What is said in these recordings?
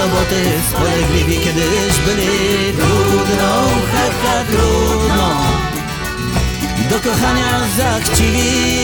roboty spolegliwi kiedyś byli. Trudno, ha, trudno, do kochania zachciwi.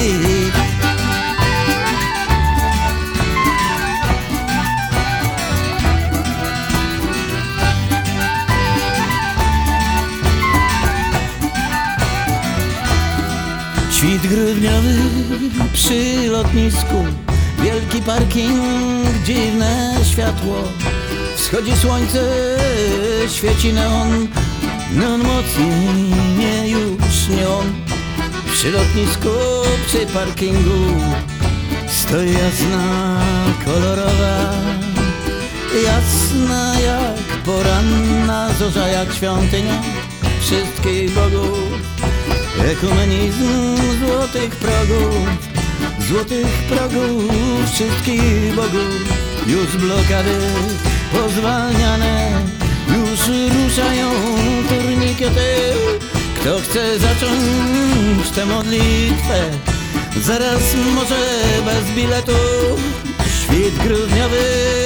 Świt grudniowy przy lotnisku, wielki parking, dziwne światło. Wschodzi słońce, świeci neon, neon mocniej, już nie on. Przy lotnisku, przy parkingu stoi jasna, kolorowa, jasna jak poranna zorza, jak świątynia wszystkich bogów. Ekumenizm złotych progów wszystkich bogów. Już blokady pozwalniane, już ruszają turnikiety. Kto chce zacząć tę modlitwę, zaraz może bez biletu. Świt grudniowy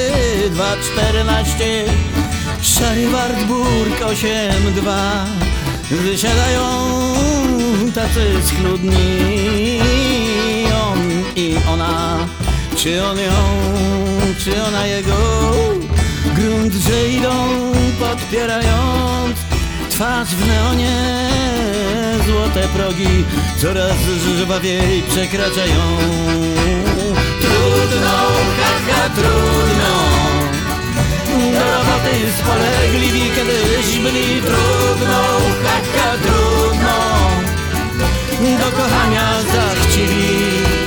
2:14, szary Wartburg 8:2. Wysiadają tacy schludni, on i ona. Czy on ją, czy ona jego? Grunt, że idą podpierając twarz w neonie. Złote progi coraz żwawiej przekraczają. Trudno, ha, trudno, do roboty spolegliwi kiedyś byli. Trudno, ha, trudno, do kochania zachciwi.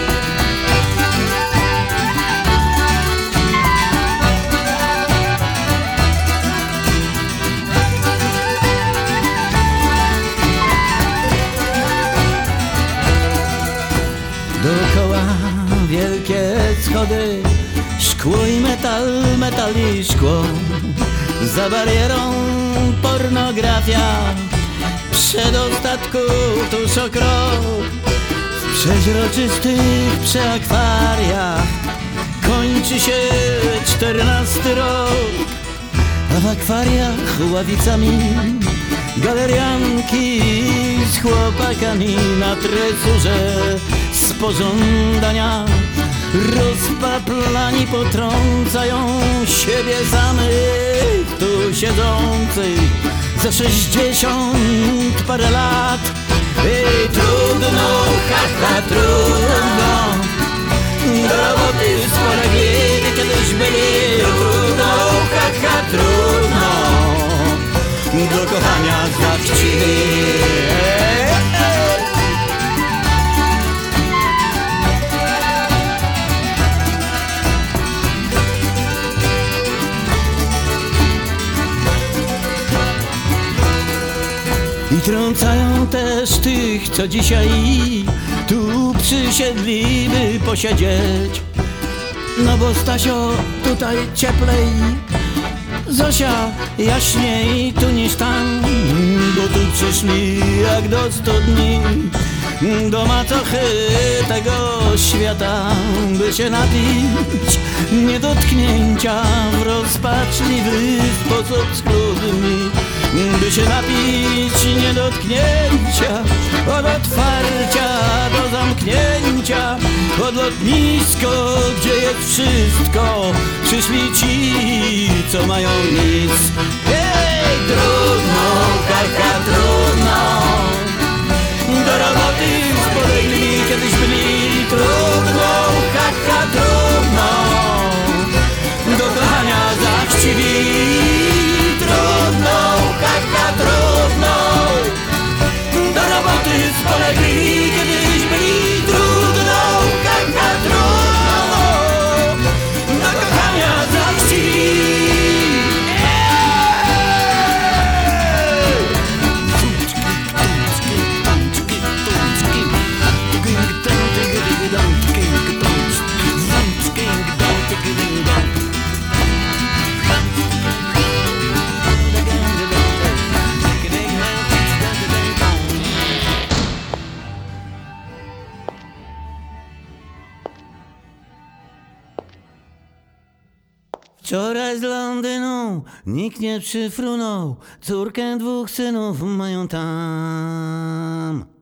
Dookoła wielkie schody, szkło i metal, metal i szkło. Za barierą pornografia, przedostatku tuż o krok. W przeźroczystych przeakwariach kończy się 14 rok. A w akwariach ławicami galerianki z chłopakami na tresurze z pożądania. Rozpaplani potrącają siebie samych, tu siedzących za 60 parę lat. I trudno, ha, trudno, do roboty spolegliwi kiedyś byli. Trudno, ha, trudno, do kochania zachciwi. I trącają też tych, co dzisiaj tu przysiedli, by posiedzieć. No bo Stasio, tutaj cieplej, Zosia jaśniej tu niż tam, bo tu przyszli jak do studni, do macochy tego świata, by się napić niedotknięcia w rozpaczliwy sposób schludni. By się napić niedotknięcia, od otwarcia do zamknięcia, od lotnisko, gdzie jest wszystko. Przyszli ci, co mają nic. Hej, trudno, ha, trudno, do roboty spolegliwi kiedyś byli. Trudno, ha, trudno, do kochania zachciwi. Trudno, ha, trudno, do roboty spolegliwi kiedyś byli. Trudno, ha, trudno, do kochania zachciwi. Wczoraj z Londynu nikt nie przyfrunął, córkę 2 synów mają tam.